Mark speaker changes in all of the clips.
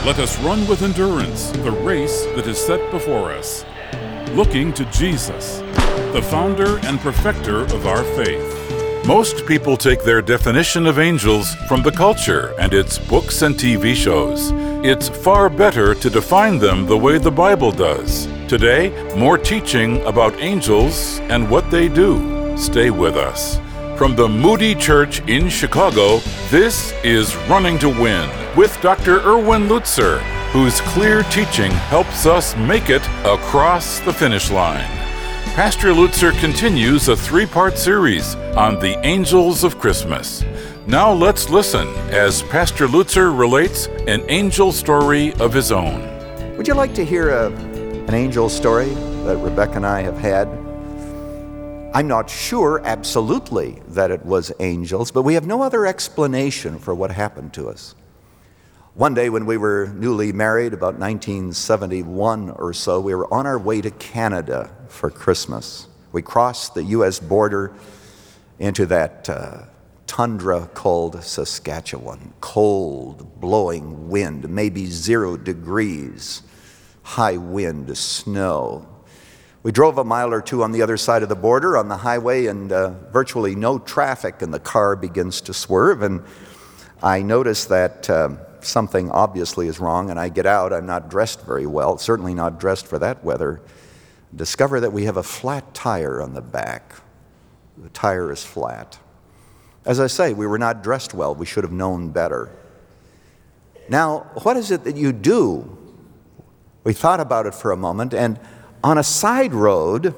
Speaker 1: Let us run with endurance the race that is set before us, looking to Jesus, the founder and perfecter of our faith. Most people take their definition of angels from the culture and its books and TV shows. It's far better to define them the way the Bible does. Today, more teaching about angels and what they do. Stay with us. From the Moody Church in Chicago, this is Running to Win with Dr. Erwin Lutzer, whose clear teaching helps us make it across the finish line. Pastor Lutzer continues a 3-part series on the angels of Christmas. Now let's listen as Pastor Lutzer relates an angel story of his own.
Speaker 2: Would you like to hear an angel story that Rebecca and I have had? I'm not sure absolutely that it was angels, but we have no other explanation for what happened to us. One day when we were newly married, about 1971 or so, we were on our way to Canada for Christmas. We crossed the U.S. border into that tundra called Saskatchewan. Cold, blowing wind, maybe 0 degrees, high wind, snow. We drove a mile or two on the other side of the border on the highway, and virtually no traffic, and the car begins to swerve, and I notice that something obviously is wrong, and I get out. I'm not dressed very well, certainly not dressed for that weather. Discover that we have a flat tire on the back. The tire is flat. As I say, we were not dressed well. We should have known better. Now, what is it that you do? We thought about it for a moment, and on a side road,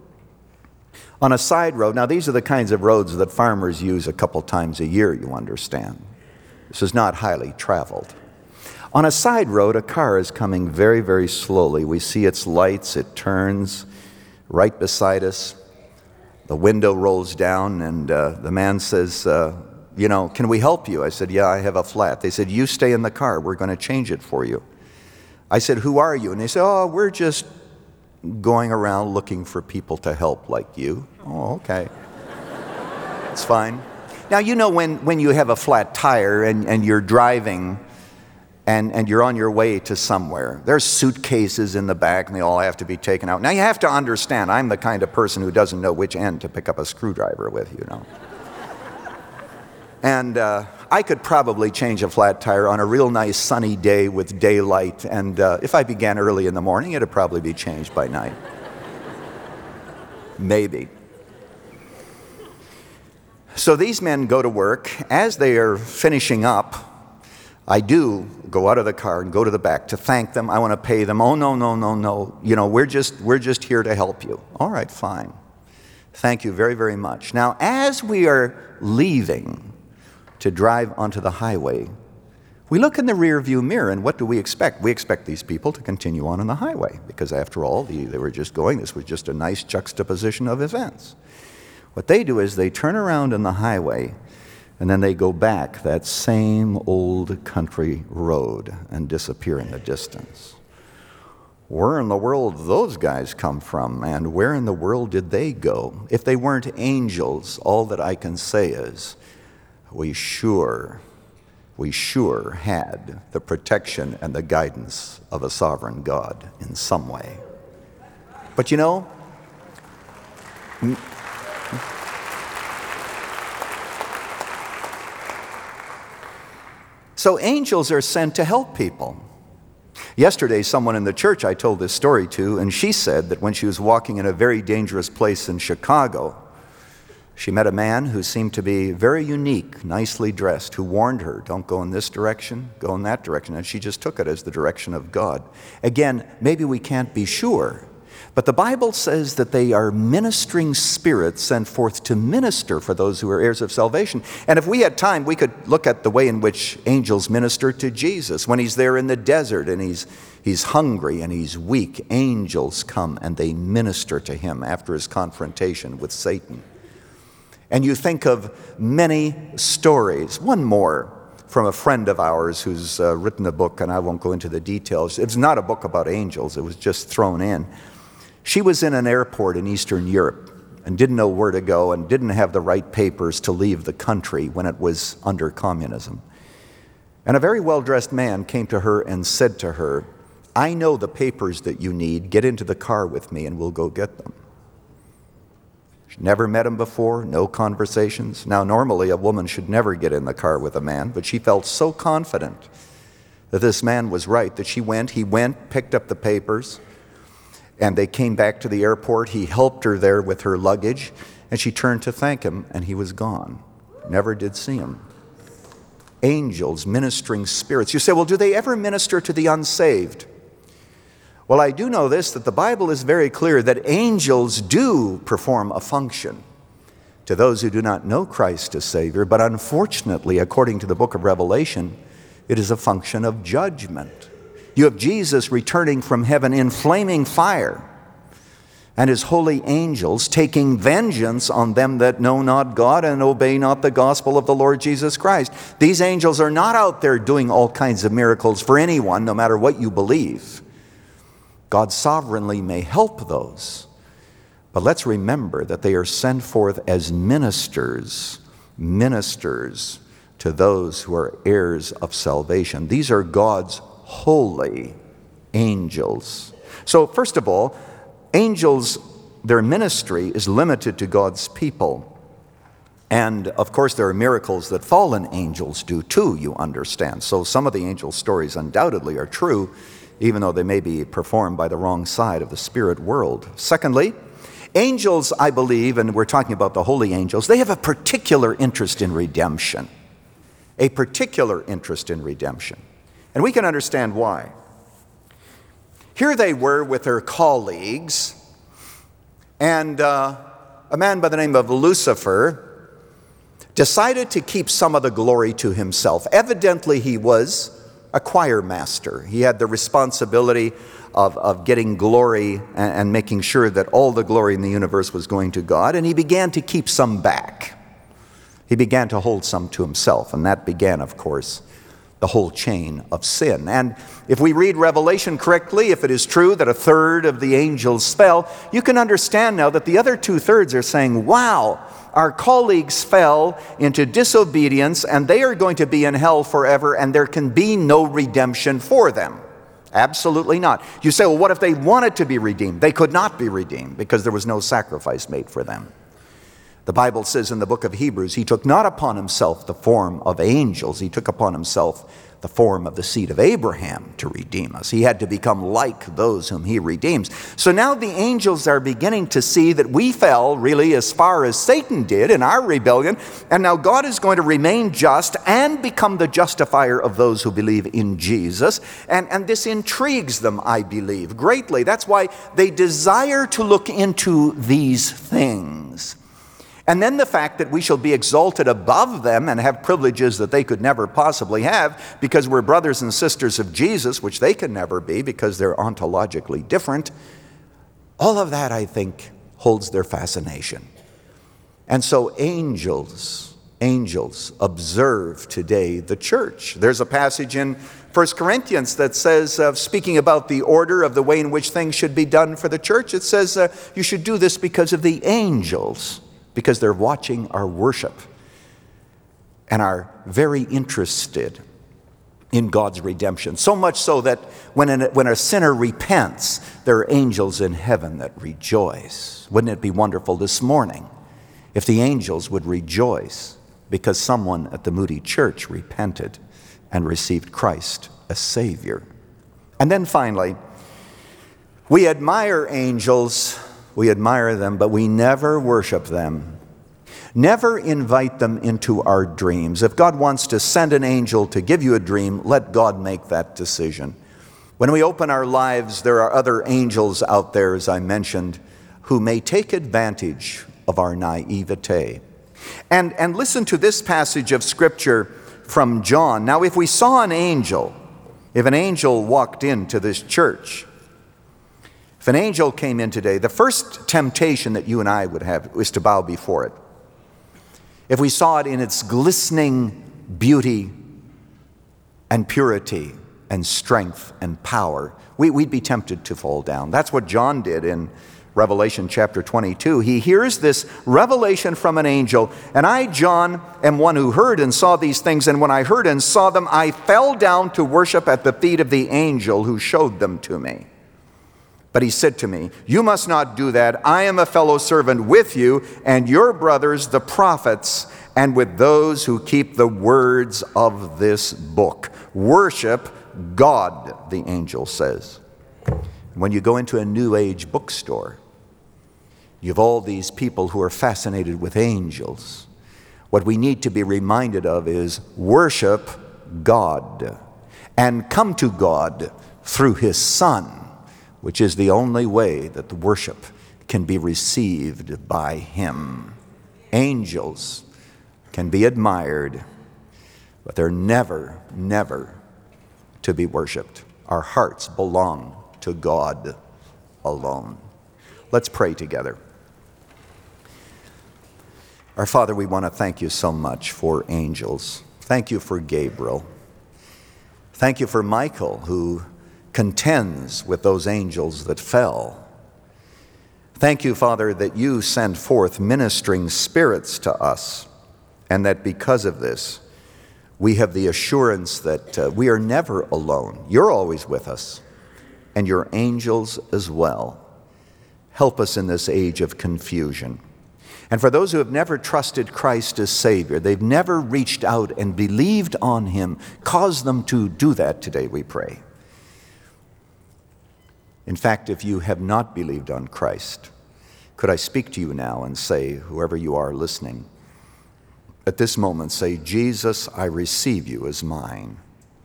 Speaker 2: now these are the kinds of roads that farmers use a couple times a year, you understand. This is not highly traveled. On a side road, a car is coming very, very slowly. We see its lights, it turns right beside us. The window rolls down, and the man says, can we help you? I said, yeah, I have a flat. They said, you stay in the car, we're going to change it for you. I said, who are you? And they said, oh, we're just going around looking for people to help like you. Oh, okay. It's fine. Now, you know when you have a flat tire and you're driving and you're on your way to somewhere, there's suitcases in the back and they all have to be taken out. Now, you have to understand, I'm the kind of person who doesn't know which end to pick up a screwdriver with, And I could probably change a flat tire on a real nice sunny day with daylight, and if I began early in the morning, it'd probably be changed by night. Maybe. So these men go to work. As they are finishing up, I do go out of the car and go to the back to thank them. I want to pay them. Oh, no. We're just here to help you. All right, fine. Thank you very, very much. Now, as we are leaving to drive onto the highway, we look in the rear view mirror, and what do we expect? We expect these people to continue on the highway, because after all, they were just going. This was just a nice juxtaposition of events. What they do is they turn around on the highway, and then they go back that same old country road and disappear in the distance. Where in the world did those guys come from, and where in the world did they go? If they weren't angels, all that I can say is, we sure had the protection and the guidance of a sovereign God in some way. But so angels are sent to help people. Yesterday, someone in the church I told this story to, and she said that when she was walking in a very dangerous place in Chicago, she met a man who seemed to be very unique, nicely dressed, who warned her, don't go in this direction, go in that direction, and she just took it as the direction of God. Again, maybe we can't be sure, but the Bible says that they are ministering spirits sent forth to minister for those who are heirs of salvation. And if we had time, we could look at the way in which angels minister to Jesus. When he's there in the desert and he's hungry and he's weak, angels come and they minister to him after his confrontation with Satan. And you think of many stories. One more from a friend of ours who's written a book, and I won't go into the details. It's not a book about angels. It was just thrown in. She was in an airport in Eastern Europe and didn't know where to go and didn't have the right papers to leave the country when it was under communism. And a very well-dressed man came to her and said to her, I know the papers that you need. Get into the car with me and we'll go get them. She never met him before, no conversations. Now, normally a woman should never get in the car with a man, but she felt so confident that this man was right that he went, picked up the papers, and they came back to the airport. He helped her there with her luggage, and she turned to thank him, and he was gone. Never did see him. Angels, ministering spirits. You say, well, do they ever minister to the unsaved? Well, I do know this, that the Bible is very clear that angels do perform a function to those who do not know Christ as Savior, but unfortunately, according to the book of Revelation, it is a function of judgment. You have Jesus returning from heaven in flaming fire, and his holy angels taking vengeance on them that know not God and obey not the gospel of the Lord Jesus Christ. These angels are not out there doing all kinds of miracles for anyone, no matter what you believe. God sovereignly may help those, but let's remember that they are sent forth as ministers to those who are heirs of salvation. These are God's holy angels. So first of all, angels, their ministry is limited to God's people. And of course, there are miracles that fallen angels do too, you understand. So some of the angel stories undoubtedly are true, even though they may be performed by the wrong side of the spirit world. Secondly, angels, I believe, and we're talking about the holy angels, they have a particular interest in redemption. A particular interest in redemption. And we can understand why. Here they were with their colleagues, and a man by the name of Lucifer decided to keep some of the glory to himself. Evidently, he was a choir master. He had the responsibility of getting glory and making sure that all the glory in the universe was going to God, and he began to keep some back. He began to hold some to himself, and that began, of course, the whole chain of sin. And if we read Revelation correctly, if it is true that a third of the angels fell, you can understand now that the other 2/3 are saying, wow, our colleagues fell into disobedience and they are going to be in hell forever and there can be no redemption for them. Absolutely not. You say, well, what if they wanted to be redeemed? They could not be redeemed because there was no sacrifice made for them. The Bible says in the book of Hebrews, he took not upon himself the form of angels, he took upon himself the form of the seed of Abraham to redeem us. He had to become like those whom he redeems. So now the angels are beginning to see that we fell really as far as Satan did in our rebellion, and now God is going to remain just and become the justifier of those who believe in Jesus. And this intrigues them, I believe, greatly. That's why they desire to look into these things. And then the fact that we shall be exalted above them and have privileges that they could never possibly have because we're brothers and sisters of Jesus, which they can never be because they're ontologically different. All of that, I think, holds their fascination. And so angels observe today the church. There's a passage in 1 Corinthians that says, speaking about the order of the way in which things should be done for the church, it says you should do this because of the angels, because they're watching our worship and are very interested in God's redemption. So much so that when a sinner repents, there are angels in heaven that rejoice. Wouldn't it be wonderful this morning if the angels would rejoice because someone at the Moody Church repented and received Christ as Savior? And then finally, we admire angels. We admire them, but we never worship them. Never invite them into our dreams. If God wants to send an angel to give you a dream, let God make that decision. When we open our lives, there are other angels out there, as I mentioned, who may take advantage of our naivete. And listen to this passage of Scripture from John. Now, if we saw an angel, if an angel walked into this church, if an angel came in today, the first temptation that you and I would have is to bow before it. If we saw it in its glistening beauty and purity and strength and power, we'd be tempted to fall down. That's what John did in Revelation chapter 22, he hears this revelation from an angel. And I, John, am one who heard and saw these things. And when I heard and saw them, I fell down to worship at the feet of the angel who showed them to me. But he said to me, you must not do that. I am a fellow servant with you and your brothers, the prophets, and with those who keep the words of this book. Worship God, the angel says. When you go into a New Age bookstore, you have all these people who are fascinated with angels. What we need to be reminded of is worship God and come to God through His Son, which is the only way that the worship can be received by Him. Angels can be admired, but they're never, never to be worshiped. Our hearts belong to God alone. Let's pray together. Our Father, we want to thank you so much for angels. Thank you for Gabriel. Thank you for Michael, who contends with those angels that fell. Thank you, Father, that you send forth ministering spirits to us, and that because of this, we have the assurance that we are never alone. You're always with us, and your angels as well. Help us in this age of confusion. And for those who have never trusted Christ as Savior, they've never reached out and believed on Him, cause them to do that today, we pray. In fact, if you have not believed on Christ, could I speak to you now and say, whoever you are listening, at this moment say, Jesus, I receive you as mine.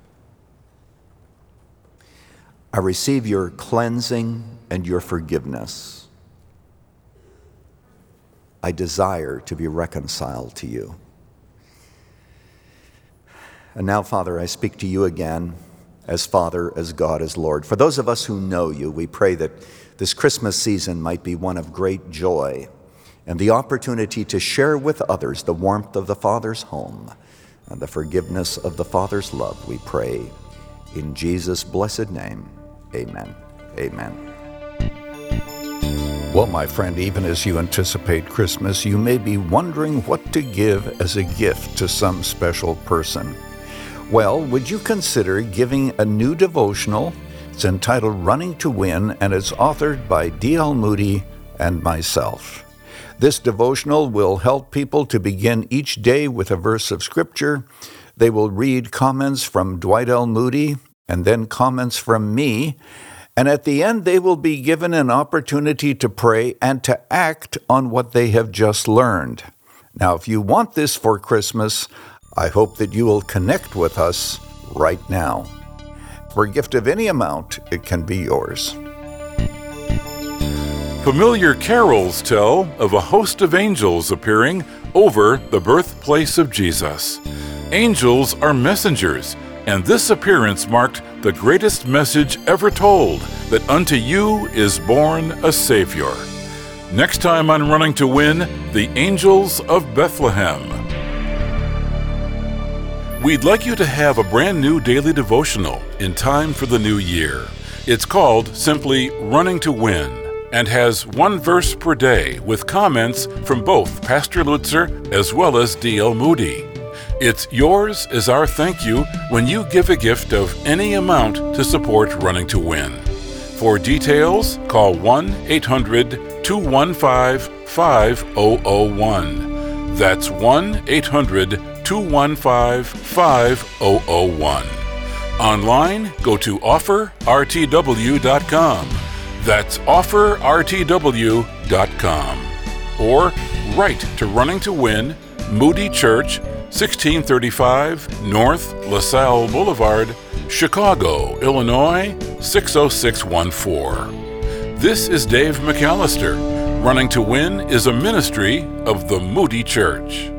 Speaker 2: I receive your cleansing and your forgiveness. I desire to be reconciled to you. And now, Father, I speak to you again as Father, as God, as Lord. For those of us who know you, we pray that this Christmas season might be one of great joy and the opportunity to share with others the warmth of the Father's home and the forgiveness of the Father's love, we pray. In Jesus' blessed name, amen. Amen.
Speaker 3: Well, my friend, even as you anticipate Christmas, you may be wondering what to give as a gift to some special person. Well, would you consider giving a new devotional? It's entitled Running to Win, and it's authored by D.L. Moody and myself. This devotional will help people to begin each day with a verse of Scripture. They will read comments from Dwight L. Moody and then comments from me. And at the end, they will be given an opportunity to pray and to act on what they have just learned. Now, if you want this for Christmas, I hope that you will connect with us right now. For a gift of any amount, it can be yours.
Speaker 1: Familiar carols tell of a host of angels appearing over the birthplace of Jesus. Angels are messengers, and this appearance marked the greatest message ever told, that unto you is born a Savior. Next time on Running to Win, the Angels of Bethlehem. We'd like you to have a brand new daily devotional in time for the new year. It's called simply Running to Win and has one verse per day with comments from both Pastor Lutzer as well as D.L. Moody. It's yours as our thank you when you give a gift of any amount to support Running to Win. For details, call 1-800-215-5001. That's 1-800-215-5001. Online, go to offerrtw.com. That's offerrtw.com. Or write to Running to Win, Moody Church, 1635 North LaSalle Boulevard, Chicago, Illinois, 60614. This is Dave McAllister. Running to Win is a ministry of the Moody Church.